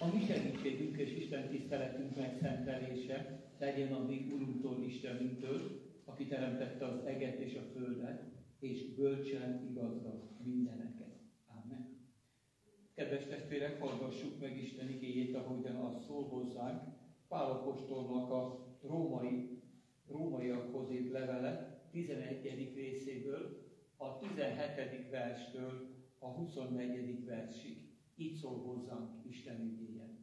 A mi segítségünk és Isten tiszteletünk megszentelése legyen a mi Urunktól, Istenünktől, aki teremtette az eget és a földet, és bölcsen igazgat mindeneket. Ámen. Kedves testvérek, hallgassuk meg Isten igéjét, ahogyan az szól hozzánk, Pál apostolnak a rómaiakhoz írt levele 11. részéből, a 17. verstől a 24. versig. Így szól hozzánk Isten igéje.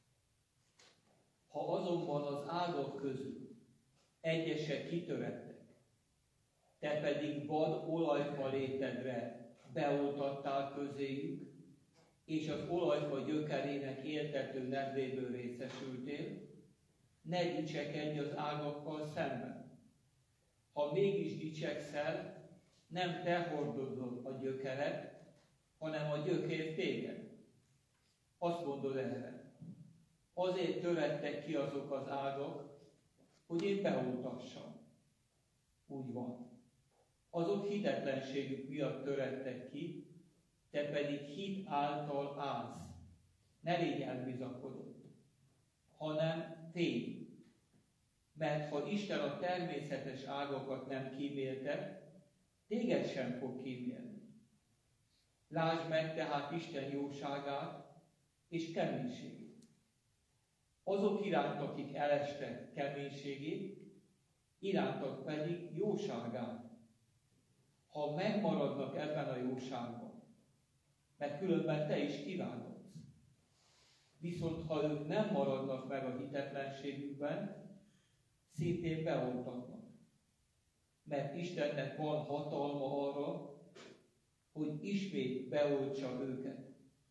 Ha azonban az ágak közül egyesek kitörettek, te pedig vad olajfa létedre beoltattál közéjük, és az olajfa gyökerének éltető nedvéből részesültél, ne dicsekedj az ágakkal szemben. Ha mégis dicsekszel, nem te hordozod a gyökeret, hanem a gyökér téged. Azt mondod erre: azért törettek ki azok az ágak, hogy én beoltassam. Úgy van. Azok hitetlenségük miatt törettek ki, te pedig hit által állsz. Ne légy elbizakodott, hanem félj. Mert ha Isten a természetes ágakat nem kímélte, téged sem fog kímélni. Lásd meg tehát Isten jóságát és keménységét. Azok iránt, akik elestek keménységét, irántak pedig jóságát. Ha megmaradnak ebben a jóságban, mert különben te is kivágodsz. Viszont ha ők nem maradnak meg a hitetlenségükben, szintén beoltatnak. Mert Istennek van hatalma arra, hogy ismét beoltsa őket.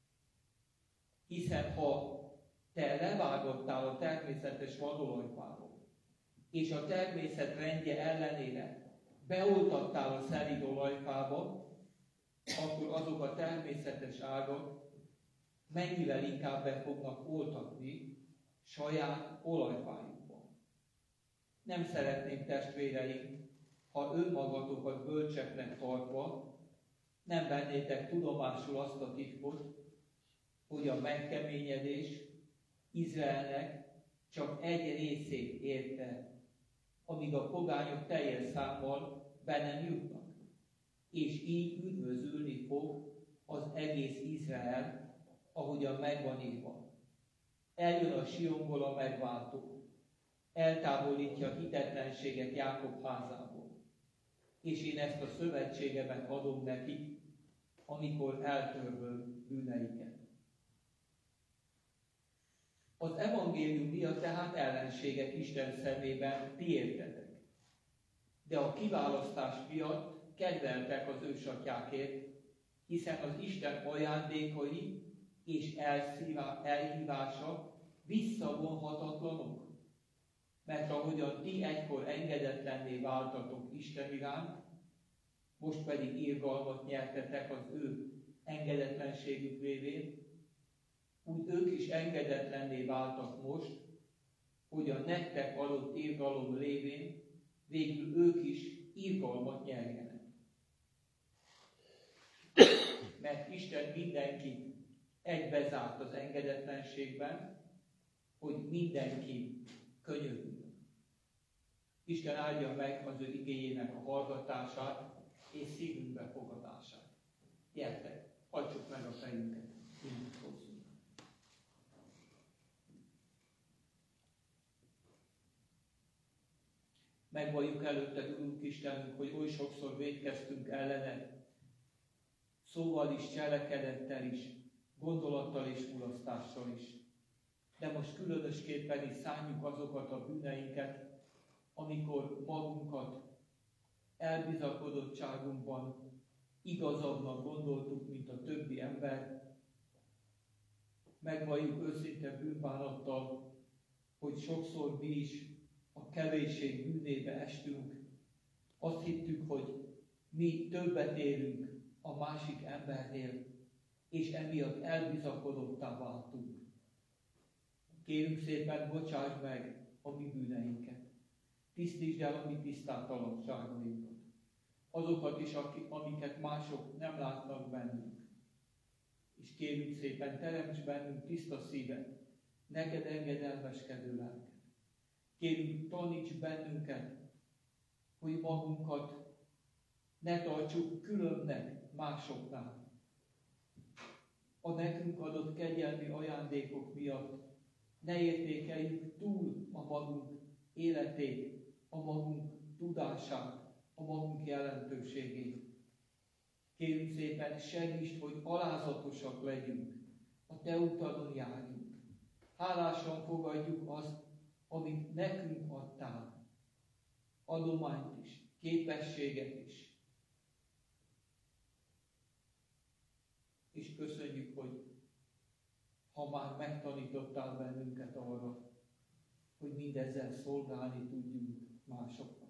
Hiszen ha te levágottál a természetes vadolajfáról, és a természet rendje ellenére beoltattál a szelíd olajfába, akkor azok a természetes ágak mennyivel inkább be fognak oltatni saját olajfájukban. Nem szeretném, testvéreim, ha önmagatokat bölcseknek tartva nem vennétek tudomásul azt a titkot, hogy a megkeményedés Izraelnek csak egy részét érte, amíg a pogányok teljes számmal be nem jutnak. És így üdvözülni fog az egész Izrael, ahogyan megvan írva. Eljön a Sionból a megváltó, eltávolítja a hitetlenséget Jákob házából, és én ezt a szövetségemet adom nekik, amikor eltörlöm bűneiket. Az evangélium miatt tehát ellenségek Isten szemében ti értetek, de a kiválasztás miatt kedveltek az ősatyákért, hiszen az Isten ajándékai és elhívása visszavonhatatlanok. Mert ahogyan ti egykor engedetlenné váltatok Isten iránt, most pedig irgalmat nyertetek az ő engedetlenségük révén, úgy ők is engedetlenné váltak most, hogy a nektek adott irgalom révén végül ők is irgalmat nyerjenek. Mert Isten mindenkit egybezárt az engedetlenségben, hogy mindenki könyörüljön. Isten áldja meg az ő igéjének a hallgatását és szívünkbe fogadását. Gyertek, hajtsuk meg a fejünket, imádkozzunk. Megvalljuk előtted, Urunk Istenünk, hogy oly sokszor vétkeztünk ellened, szóval is, cselekedettel is, gondolattal és mulasztással is. De most különösképpen is szánjuk azokat a bűneinket, amikor magunkat elbizakodottságunkban igazabbnak gondoltuk, mint a többi ember. Megvalljuk őszinte bűnbánattal, hogy sokszor mi is a kevésség bűnébe estünk. Azt hittük, hogy mi többet érünk a másik embernél, és emiatt elbizakodottá váltunk. Kérünk szépen, bocsáss meg a mi bűneinket. Tisztítsd el a mi tisztátalanságainkat. Azokat is, amiket mások nem látnak bennünk. És kérjük szépen, teremts bennünk tiszta szívet, neked engedelmeskedő lelket. Kérjük, taníts bennünket, hogy magunkat ne tartsuk különbnek másoknál. A nekünk adott kegyelmi ajándékok miatt ne értékeljük túl a magunk életét, a magunk tudását, a magunk jelentőségét. Kérjük szépen, segítsd, hogy alázatosak legyünk, a te utadon járjunk. Hálásan fogadjuk azt, amit nekünk adtál, adományt is, képességet is. És köszönjük, hogy ha már megtanítottál bennünket arra, hogy mindezzel szolgálni tudjunk másoknak.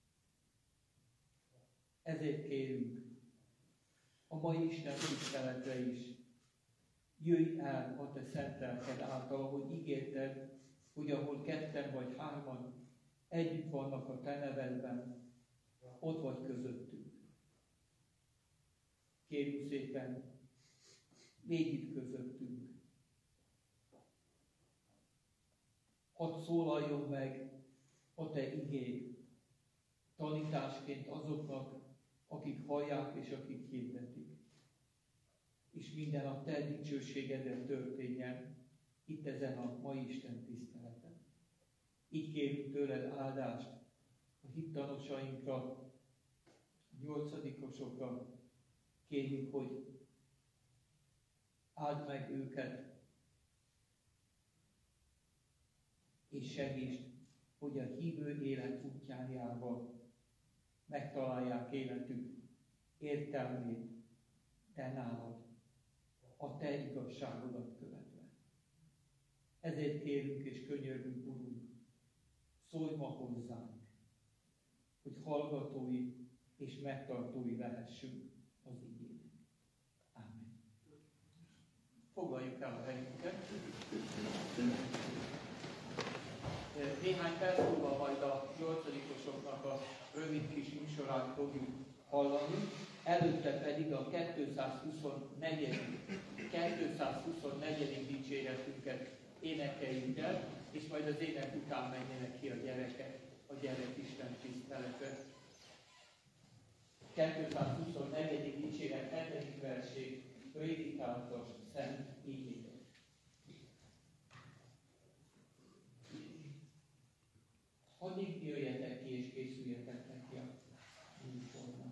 Ezért kérünk, a mai Isten tiszteletre is jöjj el a te szent lelked által, ahogy ígérted, hogy ahol ketten vagy hárman együtt vannak a te nevedben, ott vagy közöttünk. Kérjük szépen, légy itt közöttünk. Hadd szólaljon meg a te igéd tanításként azoknak, akik hallják és akik hirdetik. És minden a te dicsőségeden történjen itt ezen a mai Isten tiszteleten. Így kérjük tőled áldást a hittanosainkra, a 8-osokra. Kérjük, hogy áld meg őket, és segítsd, hogy a hívő élet útján járva megtalálják életük értelmét te nálad, a te igazságodat követve. Ezért kérünk és könyörgünk, Urunk, szólj ma hozzánk, hogy hallgatói és megtartói lehessünk az igének. Ámen. Foglaljuk el a helyünket. Néhány perc múlva majd a 8-osoknak a rövid kis műsorát fogjuk hallani, előtte pedig a 224. dicséretünket énekeljük el, és majd az ének után menjenek ki a gyerekek a gyerekisten tiszteletre. 224. dicséret 7. verség, prédikálatos szent igény. Addig jöjjetek ki és készüljetek neki a műsornak.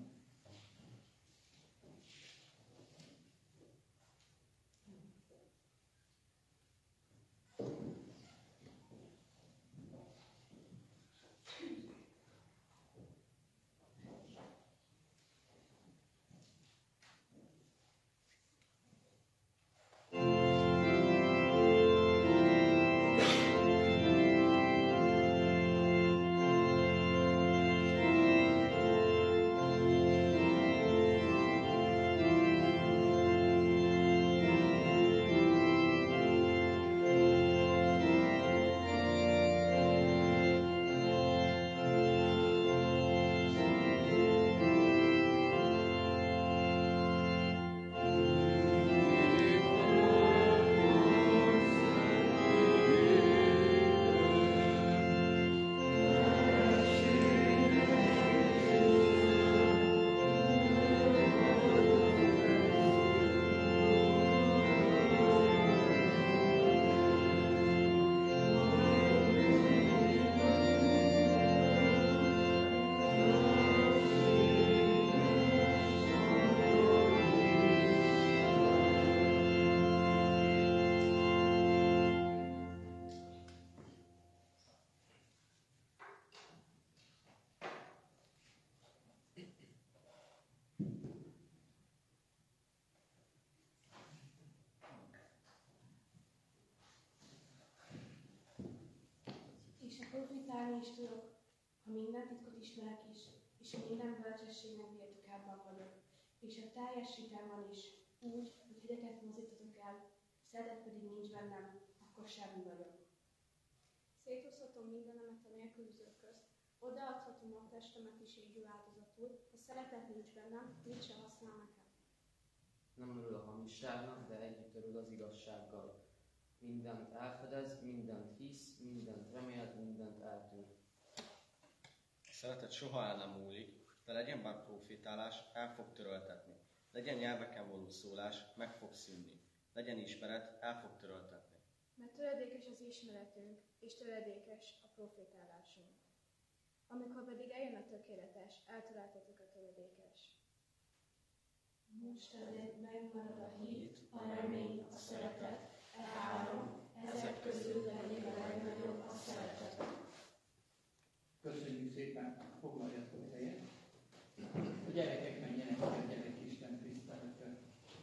Profitálni is tudok, ha minden titkot ismerek is, és minden bölcsességnek birtokában vagyok, és a teljes hitemben is, úgy, hogy hideket mozdítatok el, szeretet pedig nincs bennem, akkor semmi vagyok. Szétoszhatom mindenemet a nélkülözők közt, odaadhatom a testemet is égő áldozatul, ha szeretet nincs bennem, mit sem használ nekem. nem örül a hamisságnak, de együtt örül az igazsággal. Mindent elfedez, mindent hisz, mindent remél, mindent eltűr. A szeretet soha el nem múlik, de legyen bár profétálás, el fog töröltetni. Legyen nyelveken való szólás, meg fog szűnni. Legyen ismeret, el fog töröltetni. Mert töredékes az ismeretünk, és töredékes a profétálásunk. Amikor pedig eljön a tökéletes, eltaláltatok a töredékes. Most azért megmarad a hit, a remény, a szeretet, három, ezek közül pedig a legnagyobb a szeretet. Köszönjük szépen, foglaljatok helyet. A gyerekek menjenek a Isten tiszteletre.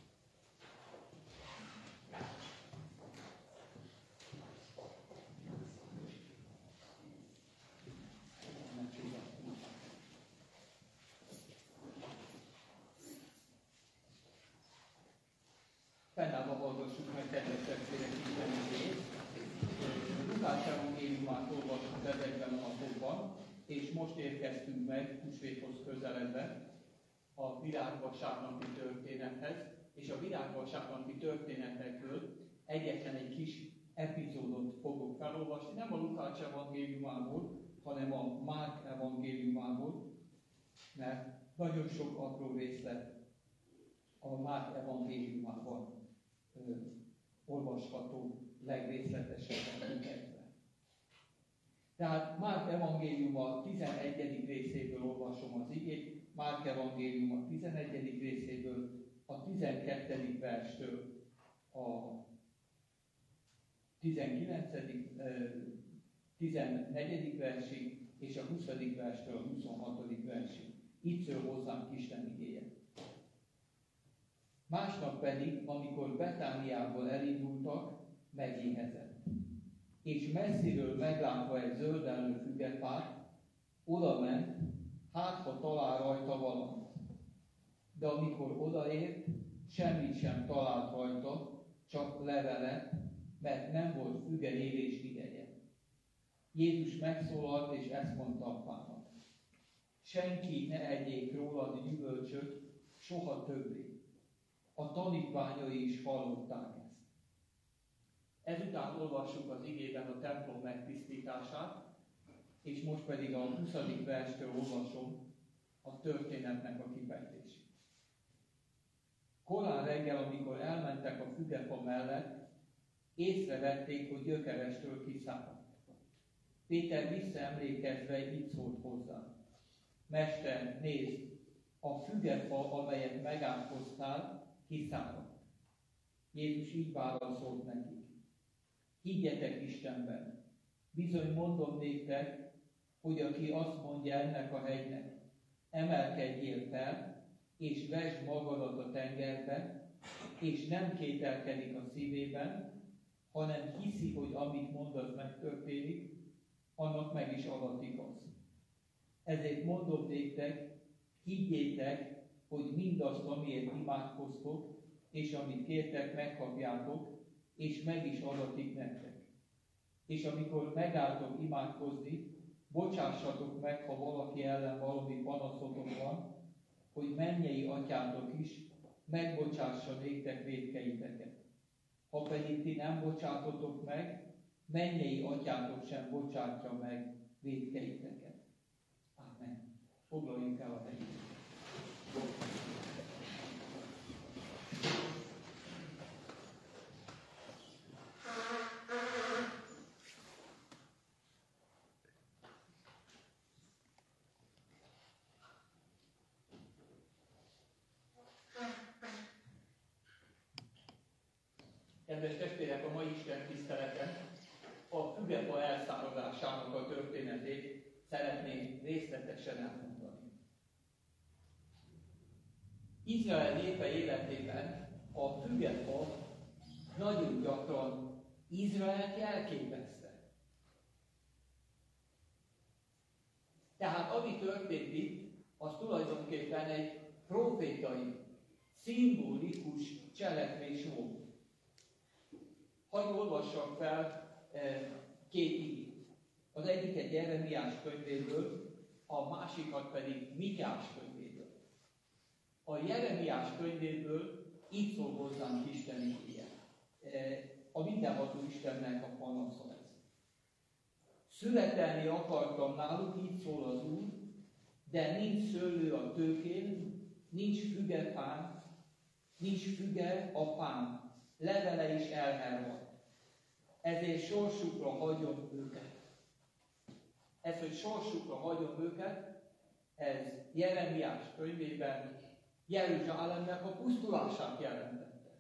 Fennállva hallgassuk meg, kedves testvérek, Isten igéjét. Lukács evangéliumát olvasunk ezekben a napokban, és most érkeztünk meg húsvéthoz közeledve a virágvasárnapi történethez, és a virágvasárnapi történetekről egyetlen egy kis epizódot fogok felolvasni, nem a Lukács evangéliumából, hanem a Márk evangéliumából, mert nagyon sok apró részlet a Márk evangéliumában olvasható legrészletesebben kifejtve. Tehát Márk evangéliuma 11. részéből olvasom az igét, Márk evangéliuma 11. részéből a 12. verstől a 14. versig és a 20. verstől a 26. versig. Itt szól hozzánk Isten igéje. Másnap pedig, amikor Betániából elindultak, megéhezett. És messziről meglátva egy zöldelő fügefát, oda ment, hát ha talál rajta valamit. De amikor odaért, semmit sem talált rajta, csak levelet, mert nem volt füge érés ideje. Jézus megszólalt, és ezt mondta apának: senki ne egyék rólad gyümölcsöt soha többé. A tanítványai is hallották ezt. Ezután olvassuk az igében a templom megtisztítását, és most pedig a 20. verstől olvasom a történetnek a kifejtését. Korán reggel, amikor elmentek a fügefa mellett, észrevették, hogy gyökerestől kiszáradt. Péter visszaemlékezve így szólt hozzá: Mester, nézd, a fügefa, amelyet megátkoztál, kiszáradt. Jézus így válaszolt nekik: higgyetek Istenben, bizony mondom néktek, hogy aki azt mondja ennek a hegynek, emelkedjél fel, és vesd magadat a tengerbe, és nem kételkedik a szívében, hanem hiszi, hogy amit mond, az megtörténik, annak meg is adatik az. Ezért mondom néktek, higgyétek, hogy mindazt, amiért imádkoztok, és amit kértek, megkapjátok, és meg is adatik nektek. És amikor megálltok imádkozni, bocsássatok meg, ha valaki ellen valami panaszotok van, hogy mennyei atyátok is megbocsássa néktek vétkeiteket. Ha pedig ti nem bocsátotok meg, mennyei atyátok sem bocsátja meg vétkeiteket. Ámen. Foglaljunk el a helyet. Kedves testvérek, a mai Isten tiszteleten a fügefa elszáradásának a történetét szeretném részletesen elmondani. Izrael népe életében a fügefa nagyon gyakran Izraelt jelképezte. Tehát ami történt itt, az tulajdonképpen egy profétai, szimbolikus cselekvés volt. Hadd olvassak fel két igét. Az egyiket Jeremiás könyvéből, a másikat pedig Miklás könyvéből. A Jeremiás könyvéből Így szól hozzánk Isten igéje. A mindenható Istennek a panasza ez. Születelni akartam náluk, így szól az Úr, de nincs szőlő a tőkén, nincs füge pán, nincs füge a pán, levele is elhervad. Ezért sorsukra hagyom őket. Ez, hogy sorsukra hagyom őket, ez Jeremiás könyvében Jeruzsálemnek a pusztulását jelentette.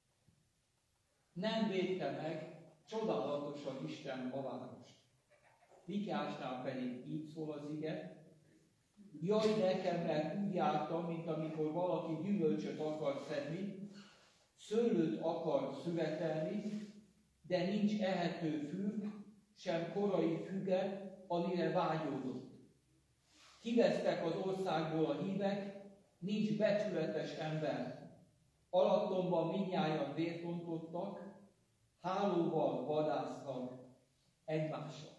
Nem védte meg csodálatosan Isten a várost. Mikiásnál pedig így szól az ige: jaj nekem, mert úgy jártam, mint amikor valaki gyümölcsöt akar szedni, szőlőt akar szüretelni, de nincs ehető fű, sem korai füge, amire vágyódott. Kivesztek az országból a hívek, nincs becsületes ember. Alattomban mindnyájan vért ontottak, hálóval vadásznak egymással.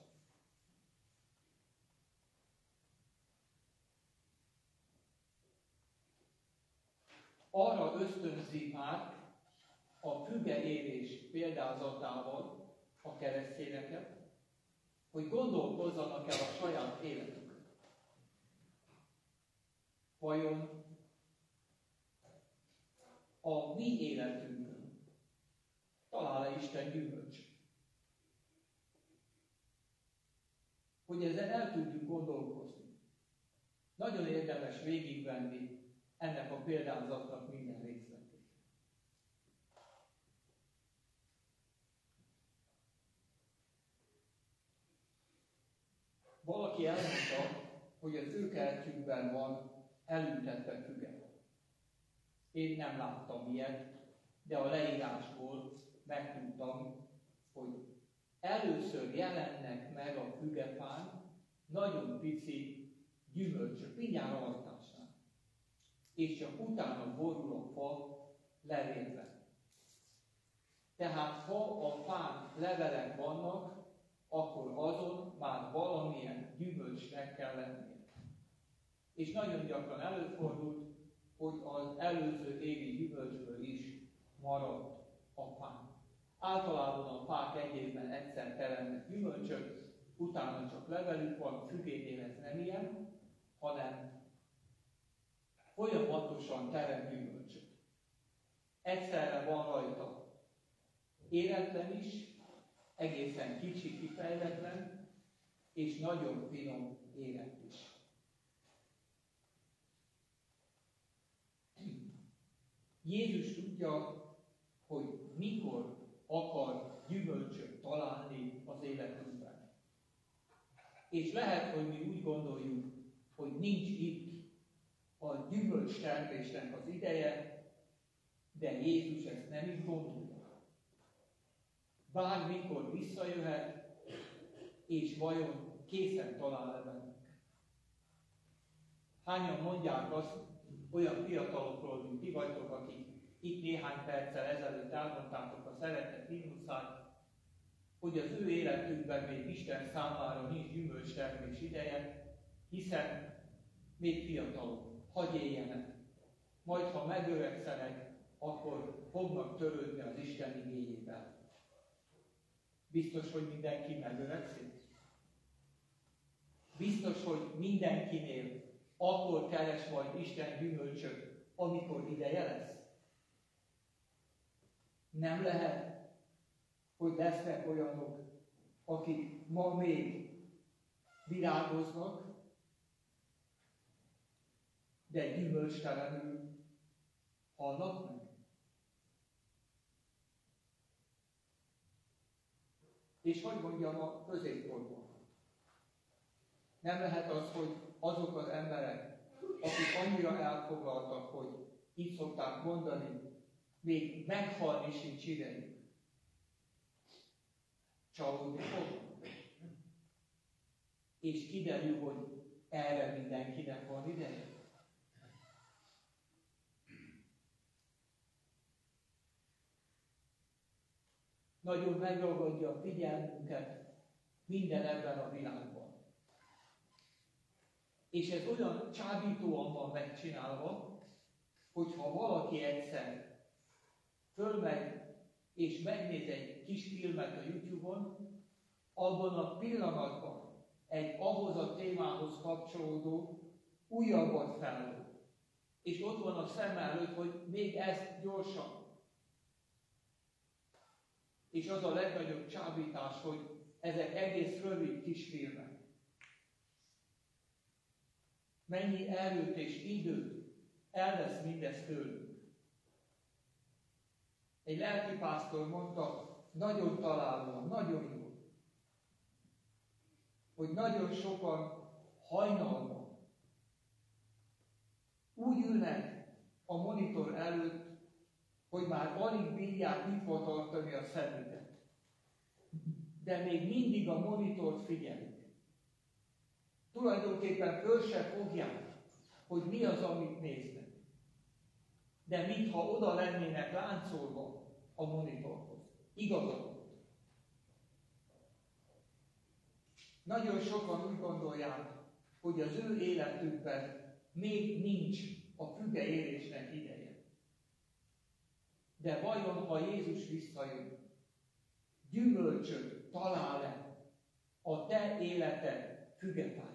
Arra ösztönzi már a fügeérés példázatával a keresztényeket, hogy gondolkozzanak el a saját életükön. Vajon a mi életünkön talál-e Isten gyümölcsöt? Hogy ezen el tudjuk gondolkozni. Nagyon érdemes végigvenni ennek a példázatnak minden részletét. Valaki elmondta, hogy az ő kertjükben van elültetve füge. Én nem láttam ilyet, de a leírásból megtudtam, hogy először jelennek meg a fügefán nagyon pici gyümölcsök, mindjárt rajtásnál, és csak utána borul a fa levélve. Tehát ha a fán levelek vannak, akkor azon már valamilyen gyümölcsnek kell lennie. És nagyon gyakran előfordult, hogy az előző évi gyümölcsből is maradt a fán. Általában a fák egy évben egyszer teremnek gyümölcsöt, utána csak levelük van, a fügénél ez nem ilyen, hanem folyamatosan terem gyümölcsöt. Egyszerre van rajta éretlen is, egészen kicsi, kifejletlen, és nagyon finom érett is. Jézus tudja, hogy mikor akar gyümölcsöt találni az életünkben. És lehet, hogy mi úgy gondoljuk, hogy nincs itt a gyümölcs termésnek az ideje, de Jézus ezt nem így gondolja. Bármikor visszajöhet, és vajon készen talál-e bennünk. Hányan mondják azt, olyan fiatalokról, mint ti vagytok, akik itt néhány perccel ezelőtt elmondtátok a szeretet himnuszát, hogy az ő életükben még Isten számára nincs gyümölcstermés ideje, hiszen még fiatalok, hadd éljenek. Majd, ha megöregszenek, akkor fognak törődni az Isten igényével. Biztos, hogy mindenki megöregszik? Biztos, hogy mindenkinél akkor keres majd Isten gyümölcsöt, amikor ideje lesz? Nem lehet, hogy lesznek olyanok, akik ma még virágoznak, de gyümölcstelenül halnak meg? És hogy mondjam a középkorban? Nem lehet az, hogy azok az emberek, akik annyira elfoglaltak, hogy így szokták mondani, még meghalni sincs idejük. Csalódni fognak. És kiderül, hogy erre mindenkinek van ideje. Nagyon megragadja a figyelmünket minden ebben a világban. És ez olyan csábítóan van megcsinálva, hogyha valaki egyszer fölmegy és megnéz egy kis filmet a YouTube-on, abban a pillanatban egy ahhoz a témához kapcsolódó újabbat feláll. És ott van a szem előtt, hogy még ezt gyorsan. És az a legnagyobb csábítás, hogy ezek egész rövid kis filmek. Mennyi erőt és időt elvesz mindez tőlünk. Egy lelkipásztor mondta, nagyon találóan, nagyon jó, hogy nagyon sokan hajnalban úgy ülnek a monitor előtt, hogy már alig bírják nyitva tartani a szemüket. De még mindig a monitort figyelik. Tulajdonképpen föl se fogják, hogy mi az, amit néznek. De mintha oda lennének láncolva a monitorhoz. Igazad volt. Nagyon sokan úgy gondolják, hogy az ő életükben még nincs a fügeérésnek ideje. De vajon, ha Jézus visszajön, gyümölcsöt talál-e a te életed fügetáján?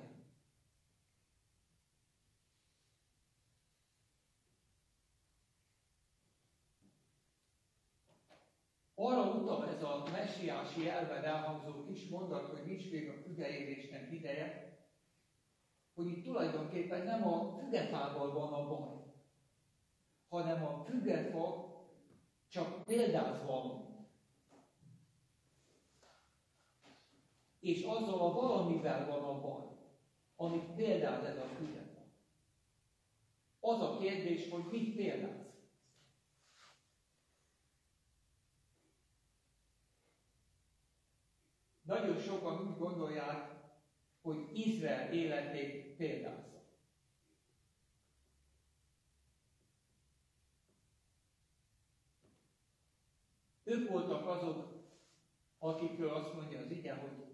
Arra utal ez a messiási elven elhangzó kis mondat, hogy nincs még a fügeérésnek ideje, hogy itt tulajdonképpen nem a fügefával van a baj, hanem a fügefa csak példáz valami. És azzal a valamivel van a baj, amit példáz ez a fügefa. Az a kérdés, hogy mit példáz. Nagyon sokan úgy gondolják, hogy Izrael életét példázza. Ők voltak azok, akikről azt mondja az ige, hogy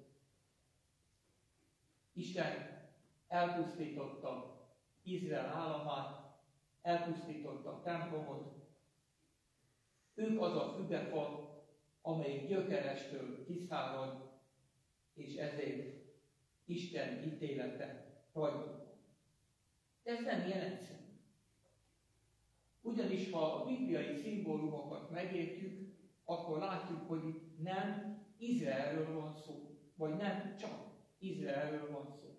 Isten elpusztította Izrael államát, elpusztította a templomot. Ők az a fügefa, amelyik gyökerestől kiszárad, és ezért Isten ítélete rajtuk. De ez nem ilyen egyszerű. Ugyanis ha a bibliai szimbólumokat megértjük, akkor látjuk, hogy itt nem Izraelről van szó, vagy nem csak Izraelről van szó.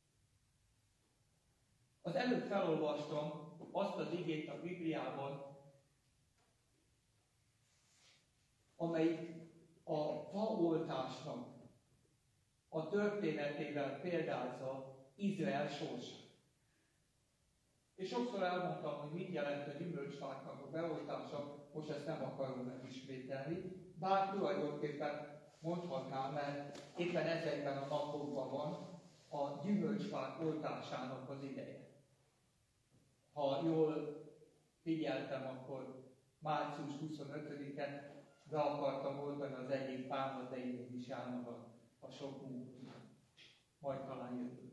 Az előbb felolvastam azt az igét a Bibliában, amelyik a faoltásnak a történetével példázza Izrael sorsát. És sokszor elmondtam, hogy mit jelent a gyümölcsfáknak a beoltása, most ezt nem akarom megismételni, bár tulajdonképpen mondhatnám, mert éppen ezekben a napokban van a gyümölcsfák oltásának az ideje. Ha jól figyeltem, akkor március 25-en be akartam oltani az egyik fámat, de így is járnak a sok munkát. Majd talán jövőben.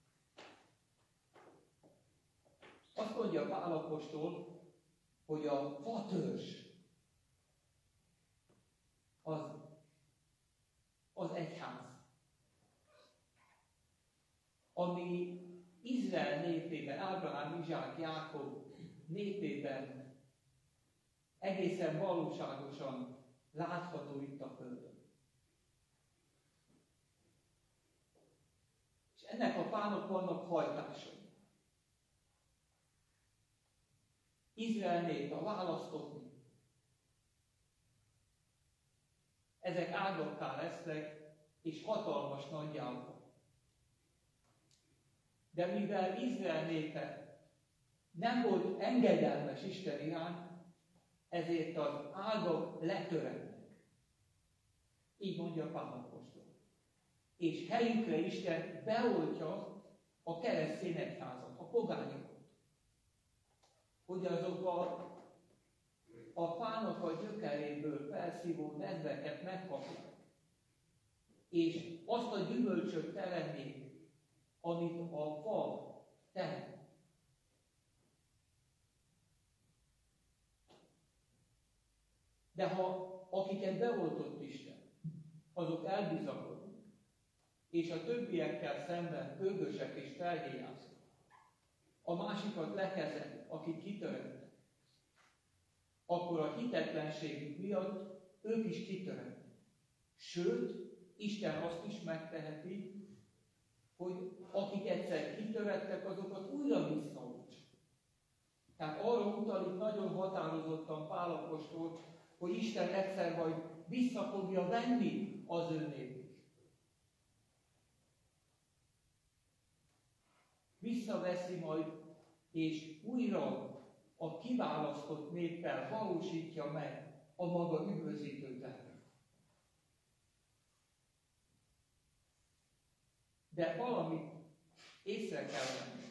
Azt mondja Pál apostol, hogy a fatörzs az egyház, ami Izrael népében, Ábrahám, Izsák, Jákob népében egészen valóságosan látható itt a földön. És ennek a fának vannak hajtásai. Izrael nép, a választott nép. Ezek ágakká lesznek, és hatalmas nagyjában. De mivel Izrael népe nem volt engedelmes Isten iránt, ezért az ágak letörednek. Így mondja Pál apostol. És helyükre Isten beoltja a keresztény egyházat, a pogányokat. Hogy azok a fának a gyökeréből felszívó nedveket megkapják. És azt a gyümölcsöt terenik, amit a fa tehet. De ha akiket beoltott Isten, azok elbizakodnak, és a többiekkel szemben ködösek és felhéjáznak, a másikat lekezelik, akik kitörettek, akkor a hitetlenségük miatt ők is kitöretnek. Sőt, Isten azt is megteheti, hogy akik egyszer kitörettek, azokat újra visszaoltsa. Tehát arra utal itt nagyon határozottan Pál apostol, hogy Isten egyszer majd vissza fogja venni az ő népét. Visszaveszi majd, és újra a kiválasztott néppel valósítja meg a maga üdvözítő tervet. De valamit észre kell venni,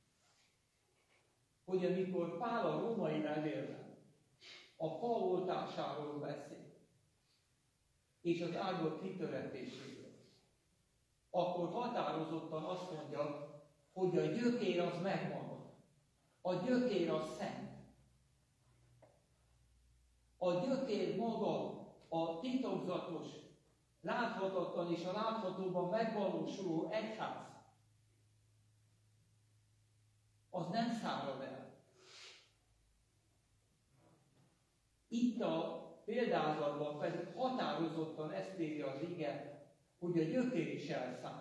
hogy amikor Pál a római levélben a fal oltásáról beszél, és az áldott kitöretéséről, akkor határozottan azt mondja, hogy a gyökér az megmarad. A gyökér az szent. A gyökér maga a titokzatos, láthatatlan és a láthatóban megvalósuló egyház. Az nem szárad el. Itt a példázatban pedig határozottan ezt írja az ige, hogy a gyökér is elszárad.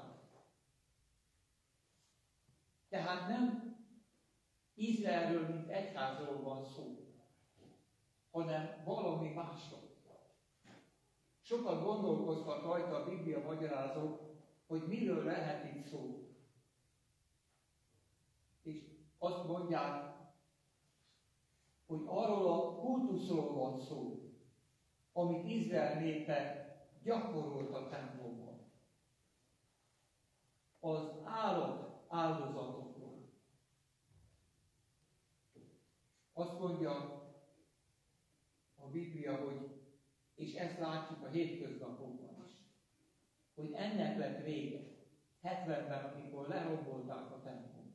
Tehát nem Izraelről, mint egyházról van szó, hanem valami másról. Sokat gondolkoztak rajta a Biblia magyarázók, hogy miről lehet itt szó. És azt mondják, hogy arról a kultuszról van szó, amit Izrael népe gyakorolt a templomban. Az állat áldozatokról. Azt mondja a Biblia, hogy, és ezt látjuk a hétköznapokban is, hogy ennek lett vége 70-ben, amikor lerombolták a templomot.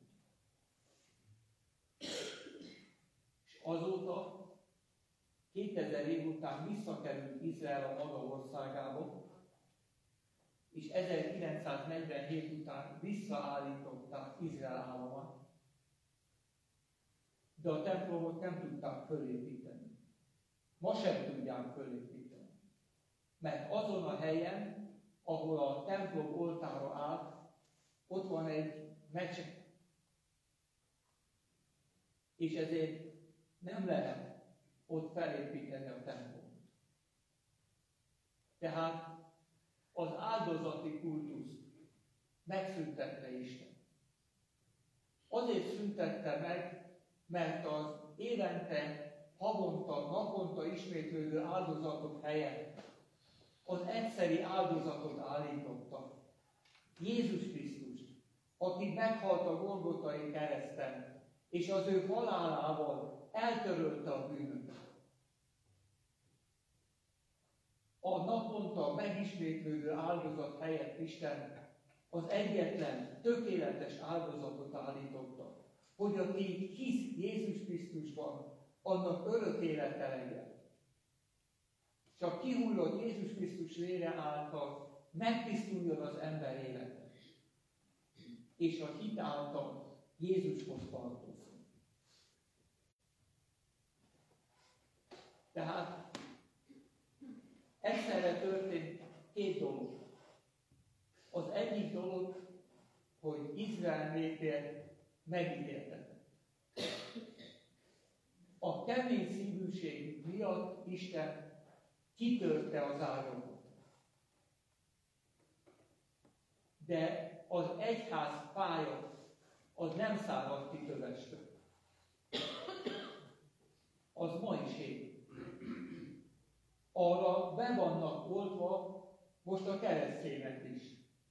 És azóta 2000 év után visszakerült Izrael a maga országába, és 1947 után visszaállították Izrael államát, de a templomot nem tudták fölépíteni. Ma sem tudják fölépíteni. Mert azon a helyen, ahol a templom oltára állt, ott van egy mecset. És ezért nem lehet ott felépíteni a templomot. Tehát az áldozati kultuszt megszüntette Isten. Azért szüntette meg, mert az évente, havonta, naponta ismétlődő áldozatok helyett az egyszeri áldozatot állította. Jézus Krisztust, aki meghalt a Golgotai kereszten, és az ő halálával eltörölte a bűnöket. A naponta megismétlődő áldozat helyett Isten az egyetlen, tökéletes áldozatot állította, hogy aki hisz Jézus Krisztusban, annak örök élete legyen. Csak kihullott Jézus Krisztus vére által megtisztuljon az ember élete, és a hit által Jézushoz tartozzon. Tehát egyszerre történt két dolog. Az egyik dolog, hogy Izrael népét megítéltek. A kemény szívűség miatt Isten kitörte az áramot. De az egyház pálya az nem szárad ki kövestől. Az ma is ég. Arra be vannak oltva most a keresztények is.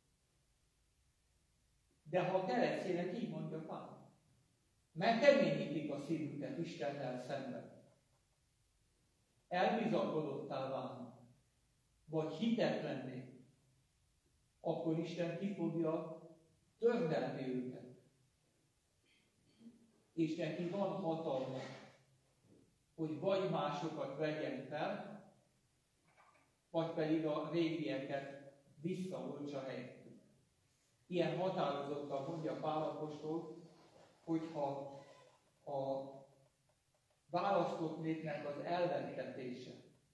De ha a keresztények, így mondja Pál, megkeményítik a szívüket Istennel szemben, elbizakodottá válnak, vagy hitetlenné, akkor Isten ki fogja tördelni őket. És neki van hatalma, hogy vagy másokat vegyen fel, vagy pedig a régieket visszaoltsa helyettük. Ilyen határozottan mondja Pál apostol, hogyha a választott népnek az elvettetése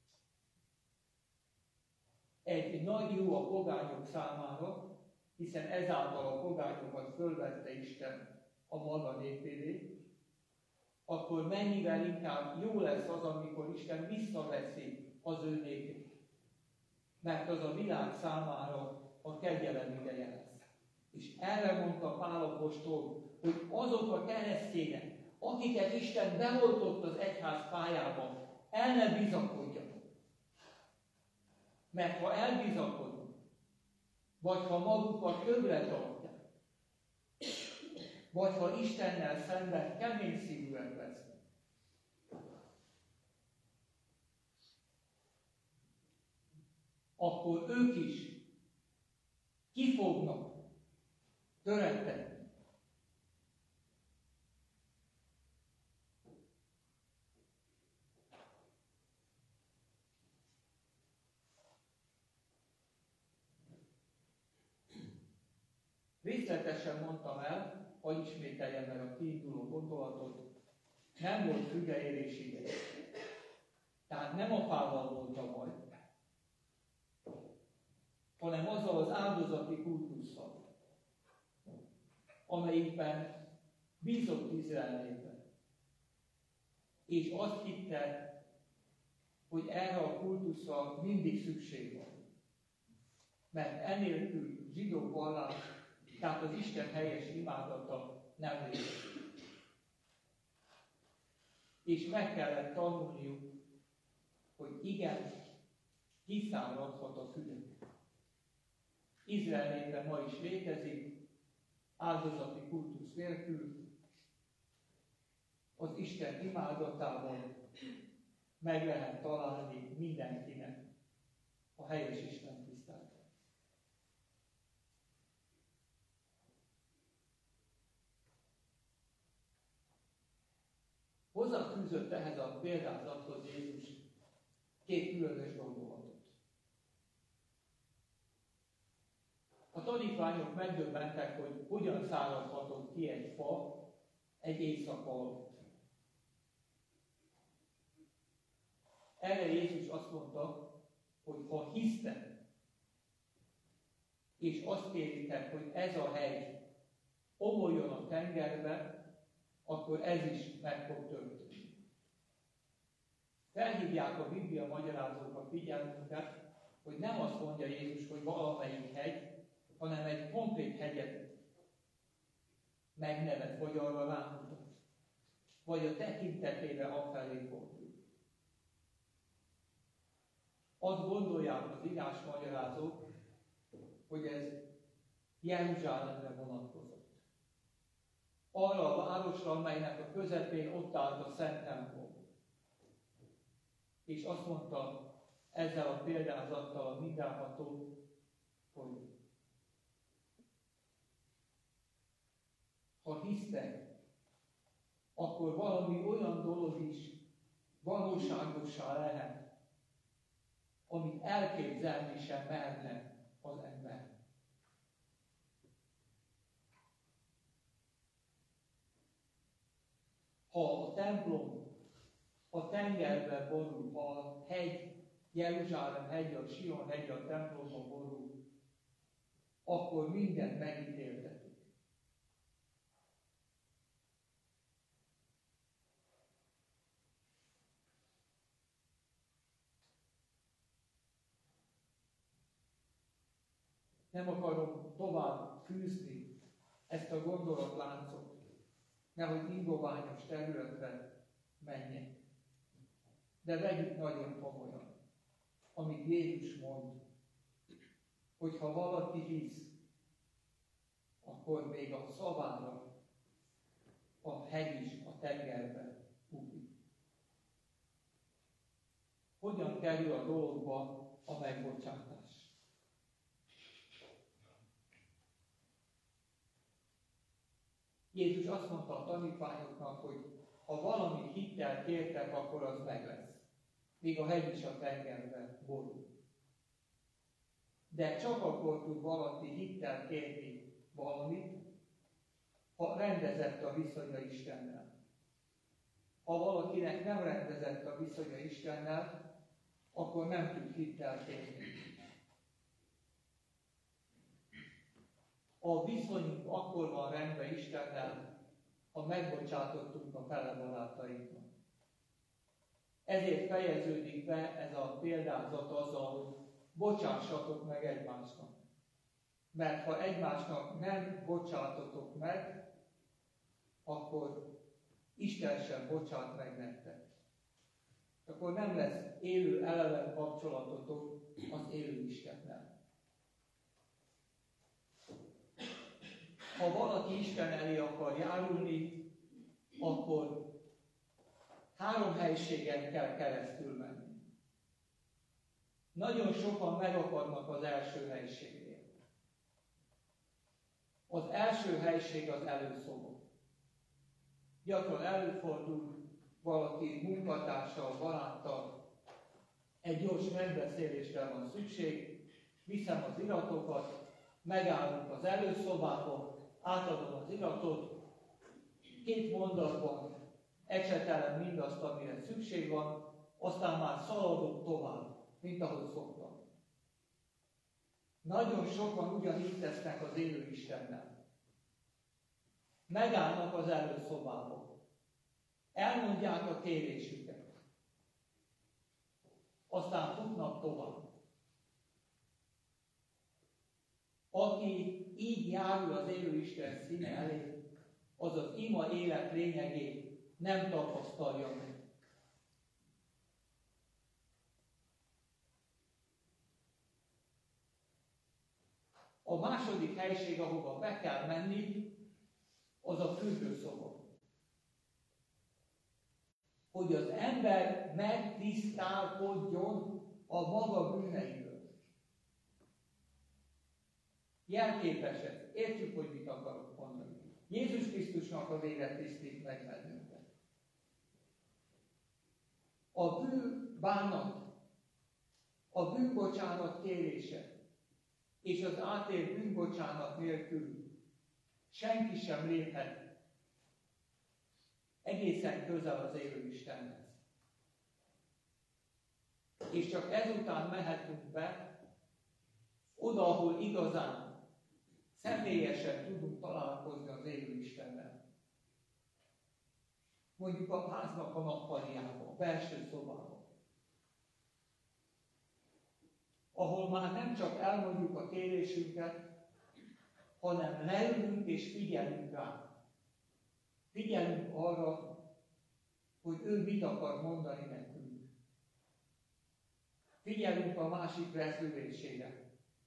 egy nagy jó a pogányok számára, hiszen ezáltal a pogányokat fölvette Isten a maga népévé, akkor mennyivel inkább jó lesz az, amikor Isten visszaveszi az ő népét. Mert az a világ számára a kegyelem ideje lesz. És erre mondta Pál apostol, hogy azok a keresztények, akiket Isten beoltott az egyház pályába, el ne bizakodjanak. Mert ha elbizakodnak, vagy ha magukat többre tartják, vagy ha Istennel szemben kemény szívűek lesznek, akkor ők is ki fognak töredni. Részletesen mondtam el, hogy ismételjem meg a kiinduló gondolatot, nem volt fügeérés ideje. Tehát nem a fával volt a baj, hanem azzal az áldozati kultusszal, amelyikben bízott Izrael népe. És azt hitte, hogy erre a kultuszra mindig szükség van. Mert enélkül zsidó vallás, tehát az Isten helyes imádata nem létezik. És meg kellett tanulniuk, hogy igen, kiszáradhat a fülük. Izrael népe ma is létezik, áldozati kultusz nélkül, az Isten imádatában meg lehet találni mindenkinek a helyes Isten tiszteletet. Hozzáfűzött ehhez a példázathoz Jézus két különös gondolatot. A tanítványok megdöbbentek, hogy hogyan száradhatott ki egy fa egy éjszaka alatt. Erre Jézus azt mondta, hogy ha hisztek, és azt kéritek, hogy ez a hegy omoljon a tengerbe, akkor ez is meg fog történni. Felhívják a Biblia magyarázók a figyelmünket, hogy nem azt mondja Jézus, hogy valamelyik hegy, hanem egy konkrét hegyet megnevett, vagy arra rámutat, vagy a tekintetére afelé fordul. Azt gondolják az írásmagyarázók, hogy ez Jeruzsálemre vonatkozott. Arra a városra, amelynek a közepén ott állt a Szent templom. És azt mondta ezzel a példázattal a mindenható, hogy ha hisztek, akkor valami olyan dolog is valóságossá lehet, amit elképzelni sem merne az ember. Ha a templom a tengerbe borul, ha a hegy, Jeruzsálem hegy, a Sion hegy a templomba borul, akkor mindent megítéltetik. Nem akarom tovább fűzni ezt a gondolatláncot, nehogy ingoványos területre menjek. De vegyük nagyon komolyan, amit Jézus mond, hogy ha valaki hisz, akkor még a szavára a hegy is a tengerbe ugrik. Hogyan kerül a dologba a megbocsátás? Jézus azt mondta a tanítványoknak, hogy ha valami hittel kértek, akkor az meg lesz. Még a hegy is a tengerbe borul. De csak akkor tud valaki hittel kérni valamit, ha rendezett a viszonya Istennel. Ha valakinek nem rendezett a viszonya Istennel, akkor nem tud hittel kérni. A viszonyunk akkor van rendben Istennel, ha megbocsátottunk a fele barátainknak. Ezért fejeződik be ez a példázat azzal, hogy bocsássatok meg egymásnak. Mert ha egymásnak nem bocsátotok meg, akkor Isten sem bocsát meg nektek. Akkor nem lesz élő eleve kapcsolatotok az élő Istennel. Ha valaki Isten elé akar járulni, akkor 3 helységen kell keresztül menni. Nagyon sokan megakadnak az első helységnél. Az első helység az előszoba. Gyakran előfordul valaki munkatársal, baráttal, egy gyors megbeszélésre van szükség, viszem az iratokat, megállunk az előszobában, átadom az iratot, 2 mondatban ecsetelem mindazt, amire szükség van, aztán már szaladok tovább, mint ahogy szoktam. Nagyon sokan ugyanígy tesznek az élő Istennel. Megállnak az előszobában, elmondják a kérésüket, aztán futnak tovább. Aki így járul az élő Isten színe elé, az az ima élet lényegét nem tapasztalja meg. A második helység, ahova be kell menni, az a fürdőszoba. Hogy az ember megtisztálkodjon a maga bűneiből. Jelképes ez. Értjük, hogy mit akarok mondani. Jézus Krisztusnak a vére tisztít meg bennünket. A bűnbánat, a bűnbocsánat kérése és az átélt bűnbocsánat nélkül senki sem léphet egészen közel az élő Istenhez. És csak ezután mehetünk be oda, ahol igazán személyesen tudunk találkozni az élő Istennel. Mondjuk a háznak a nappaliában, a belső szobában. Ahol már nem csak elmondjuk a kérésünket, hanem leülünk és figyelünk rá. Figyelünk arra, hogy ő mit akar mondani nekünk. Figyelünk a másik rezdülésére.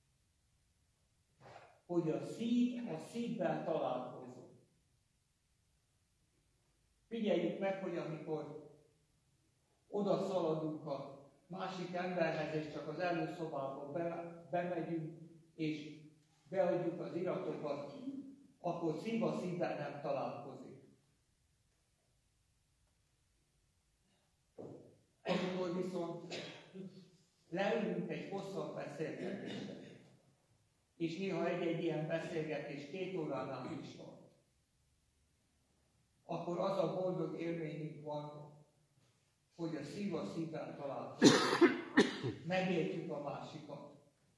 Hogy a szív a szívvel találkozó. Figyeljük meg, hogy amikor oda szaladunk a másik emberhez, és csak az előszobába bemegyünk, és beadjuk az iratokat, akkor szív a szívvel nem találkozik. Amikor viszont leülünk egy hosszabb beszélgetésre, és néha egy-egy ilyen beszélgetés 2 óránál is van, akkor az a boldog élményünk van, hogy a szívvel találkozunk. Megértjük a másikat.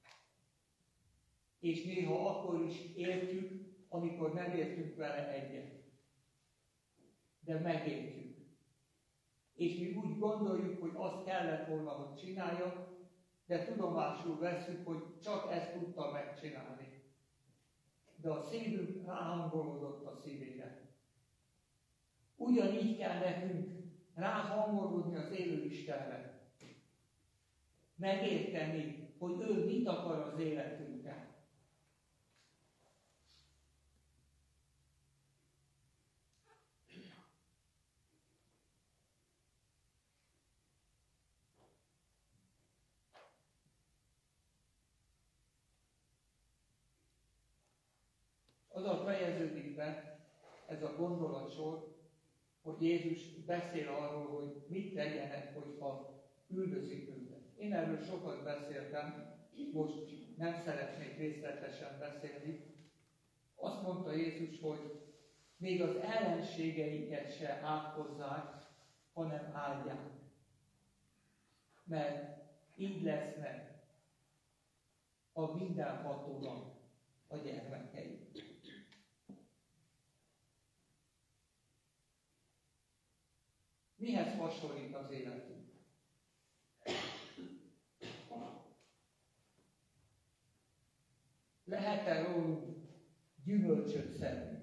És néha akkor is értjük, amikor nem értünk vele egyet. De megértjük. És mi úgy gondoljuk, hogy azt kellett volna, hogy csinálja, de tudomásul veszünk, hogy csak ezt tudta megcsinálni. De a szívünk ráhangolódott a szívére. Ugyanígy kell nekünk ráhangolódni az élő Istenre. Megérteni, hogy ő mit akar az életünkkel. Azzal fejeződik be ez a gondolatsor, hogy Jézus beszél arról, hogy mit tegyenek, hogyha üldözik őket. Én erről sokat beszéltem, most nem szeretnék részletesen beszélni. Azt mondta Jézus, hogy még az ellenségeiket se átkozzák, hanem áldják. Mert így lesznek a mindenhatónak a gyermekei. Mihez hasonlít az életünk? Lehet-e rólunk gyümölcsöt szedni?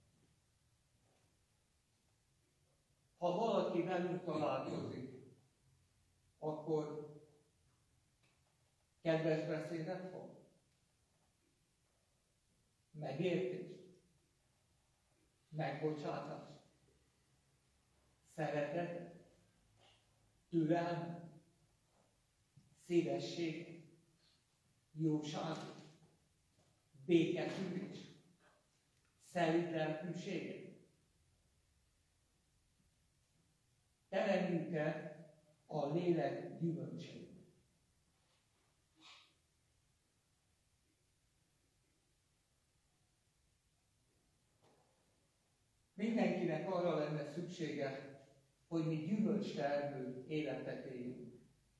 Ha valaki velünk találkozik, akkor kedves beszédet fog? Megértést? Megbocsátást? Szeretet? Türelmet? Szívesség? Jóság? Béketűrés? Szelíd lelkűséget? Teremjük-e a lélek gyümölcsét? Mindenkinek arra lenne szüksége, hogy mi gyümölcstermő életet éljünk.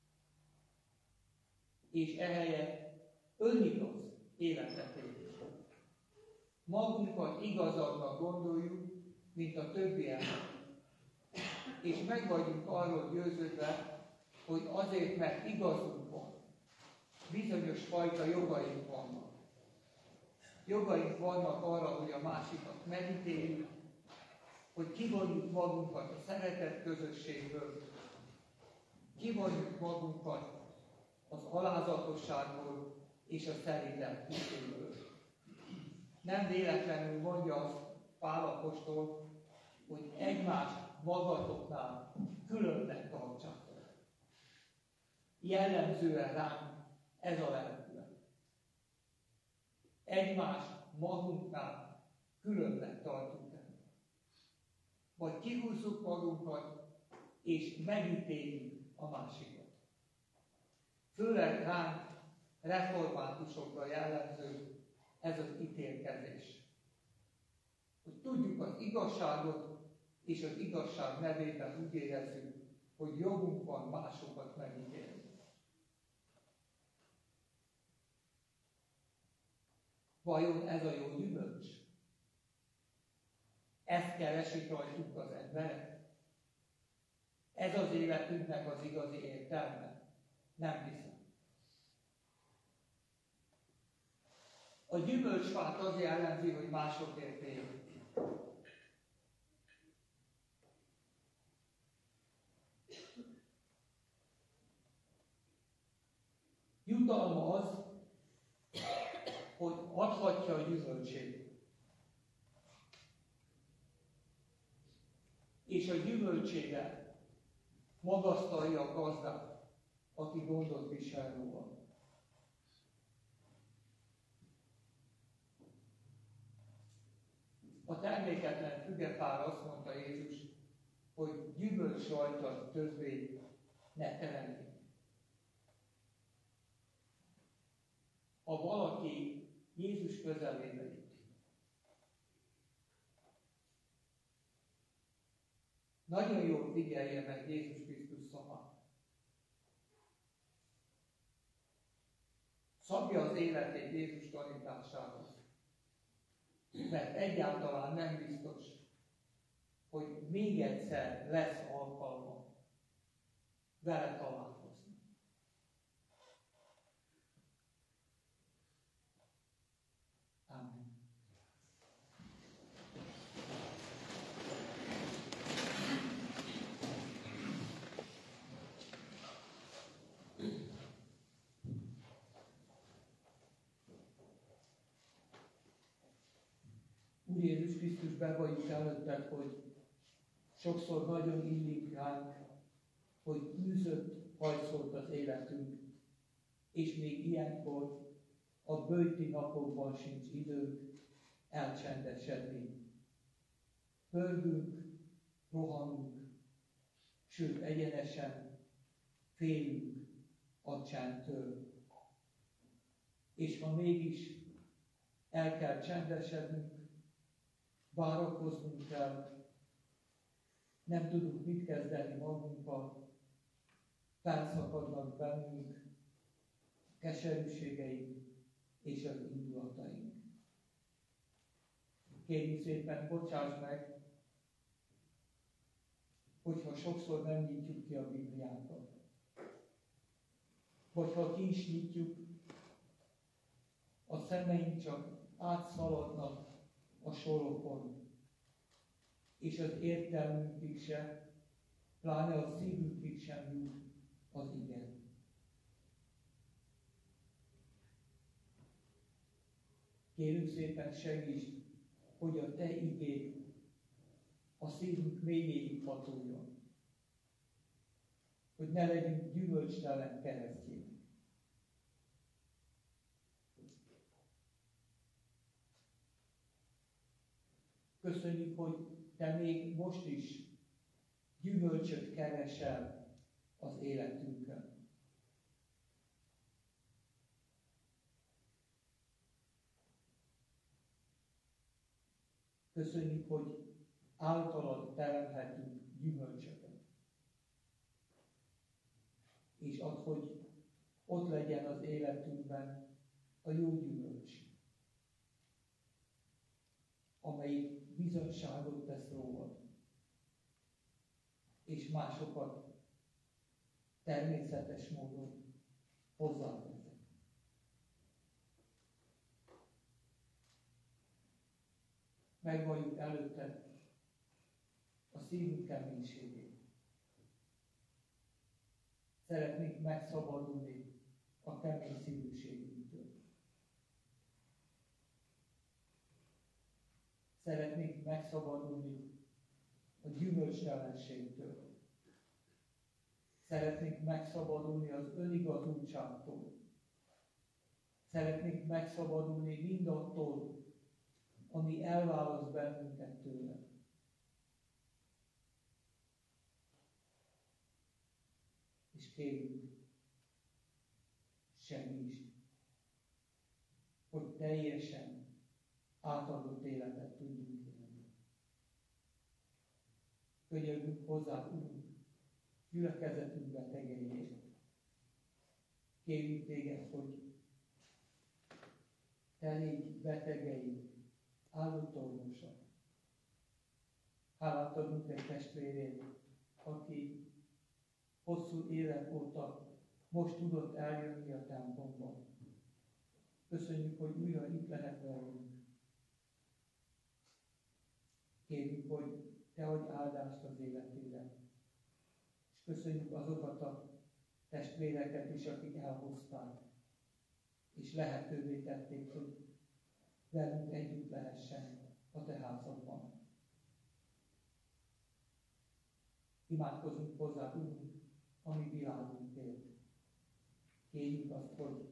És ehelyett önigaz életet éljünk. Magunkat igazabbnak gondoljuk, mint a többi ember. És meg vagyunk arról győződve, hogy azért, mert igazunk van, bizonyos fajta jogaink vannak. Jogaink vannak arra, hogy a másikat megítéljük, hogy kivonjuk magunkat a szeretet közösségből, kivonjuk magunkat az alázatosságból és a szerint lelkűségből. Nem véletlenül mondja azt Pál apostol, hogy egymást magatoknál különnek tartsátok. Jellemzően ránk ez a lelkület. Egymást magunknál különnek tartunk el. Vagy kihúzzuk magunkat, és megítéljük a másikat. Főleg ránk reformátusokra jellemző ez az ítélkezés. Hogy tudjuk az igazságot, és az igazság nevében úgy érezzük, hogy jogunk van másokat megítélni. Vajon ez a jó gyümölcs? Ezt keresik rajtuk az emberek? Ez az életünknek az igazi értelme? Nem hiszem. A gyümölcsfát az jellemzi, hogy másokért él. Jutalma az, hogy adhatja a gyümölcsét. És a gyümölcsére magasztalja a gazdát, aki gondot visel róla. A terméketlen fügefára azt mondta Jézus, hogy gyümölcs rajta többé ne teremjék. Ha valaki Jézus közelébe jut, nagyon jól figyelje meg Jézus Krisztus szavát. Szabja az életét Jézus tanításához. Mert egyáltalán nem biztos, hogy még egyszer lesz alkalma vele találkozni. Amen. Úr Jézus Krisztus, bevalljuk előtted, hogy sokszor nagyon illik ránk, hogy űzött hajszolt az életünk, és még ilyenkor a böjti napokban sincs időnk elcsendesedni. Pörgünk, rohanunk, sőt egyenesen félünk a csendtől. és ha mégis el kell csendesednünk, várakoznunk kell, nem tudunk mit kezdeni magunkkal, felszakadnak bennünk keserűségeink és az indulataink. Kérjük szépen, bocsáss meg, hogyha sokszor nem nyitjuk ki a Bibliánkat. Vagy ha ki is nyitjuk, a szemeink csak átszaladnak a sorokon, és az értelmünkig se, pláne a szívünkig sem jut az ige. Kérünk szépen, segíts, hogy a Te igéd a szívünk mélyéig hatoljon, hogy ne legyünk gyümölcstelen keresztjének. Köszönjük, hogy Te még most is gyümölcsöt keresel az életünkön. Köszönjük, hogy általad teremhetünk gyümölcsöket. És ad, hogy ott legyen az életünkben a jó gyümölcs, amelyik bizonyságot tesz rólad, és másokat természetes módon hozzávezet. Megvalljuk előtted a szívünk keménységét. Szeretnénk megszabadulni a kemény szívűségünktől. Szeretnénk megszabadulni a gyümölcstelenségtől. Szeretnénk megszabadulni az önigazultságtól. Szeretnénk megszabadulni mindattól, ami elválaszt bennünket tőle. És kérjük, segíts, hogy teljesen átadott életet tudjunk élni. Könyörgünk hozzá, Urunk, gyülekezetünk betegeiért. Kérjük Téged, hogy Te légy betegeink, áldott orvosa. Hálát adunk egy testvérért, aki hosszú évek óta most tudott eljönni a templomba. Köszönjük, hogy újra itt lehet velünk. Kérjük, hogy Te adj áldást az életére. És köszönjük azokat a testvéreket is, akik elhozták, és lehetővé tették, hogy velünk együtt lehessen a Te házadban. Imádkozunk hozzá, Urunk, a mi világunkért. Kérjük azt, hogy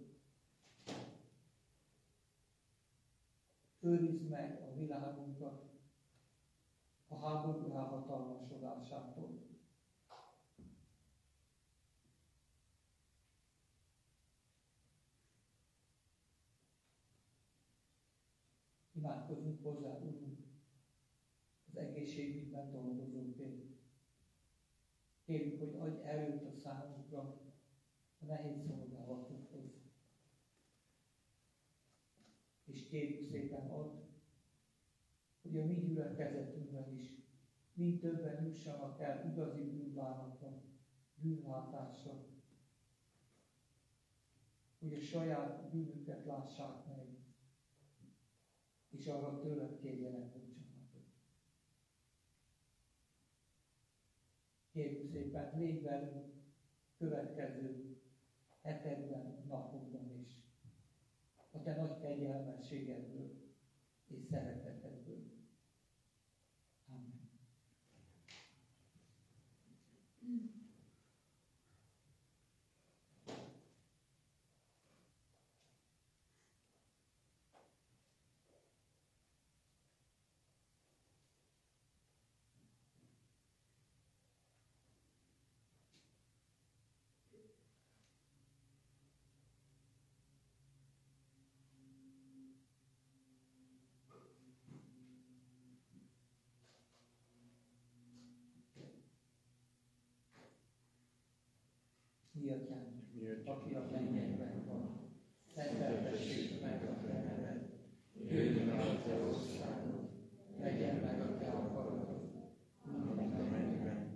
őrizd meg a világunkat a háború elhatalmasodásától. Imádkozunk hozzá, Urunk, az egészségügyben dolgozókért. Kérjük, hogy adj erőt a számukra a nehéz szolgálatokhoz. És kérjük szépen add, hogy a mi gyülekezetünkben is mind többen jussanak el igazi bűnbánatra, bűnlátásra, hogy a saját bűnüket lássák meg, és arra tőled kérjenek bocsánatot. Kérjük szépen, légy velünk következő hetekben, napokban is, a Te nagy kegyelmességedből és szeretetedből. Amen. Mi atyánk, aki a mennyekben van, szenteltessék meg a te neved, jöjjön el a te országod, legyen meg a te akaratod, mint a mennyben,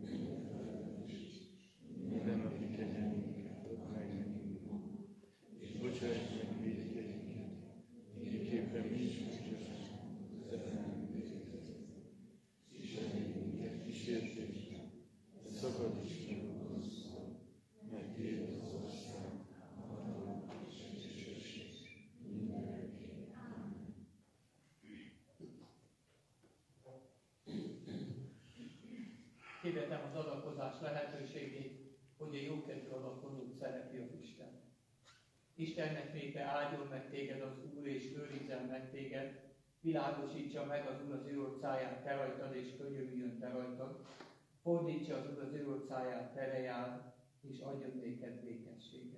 minden napi kenyerünket add meg nekünk, és bocsáss meg vétkeinket, miképpen mi is bocsássunk az ellenünk vétkezett. És ne vigy minket kísértésbe, de szabadíts meg a gonosztól, mert tiéd az ország, a hatalom és a dicsőség mindörökké. Amen. Hirdetem az adakozás lehetőségét, hogy a jókedvű adakozót szereti az Isten. Istennek népe áldjon meg téged az Úr, és őrizzen meg téged, világosítsa meg az Úr az ő orcáját te rajtad, és könyörüljön te rajtad, fordítsa az Úr az ő orcáját te reád, és adjon néked békességet.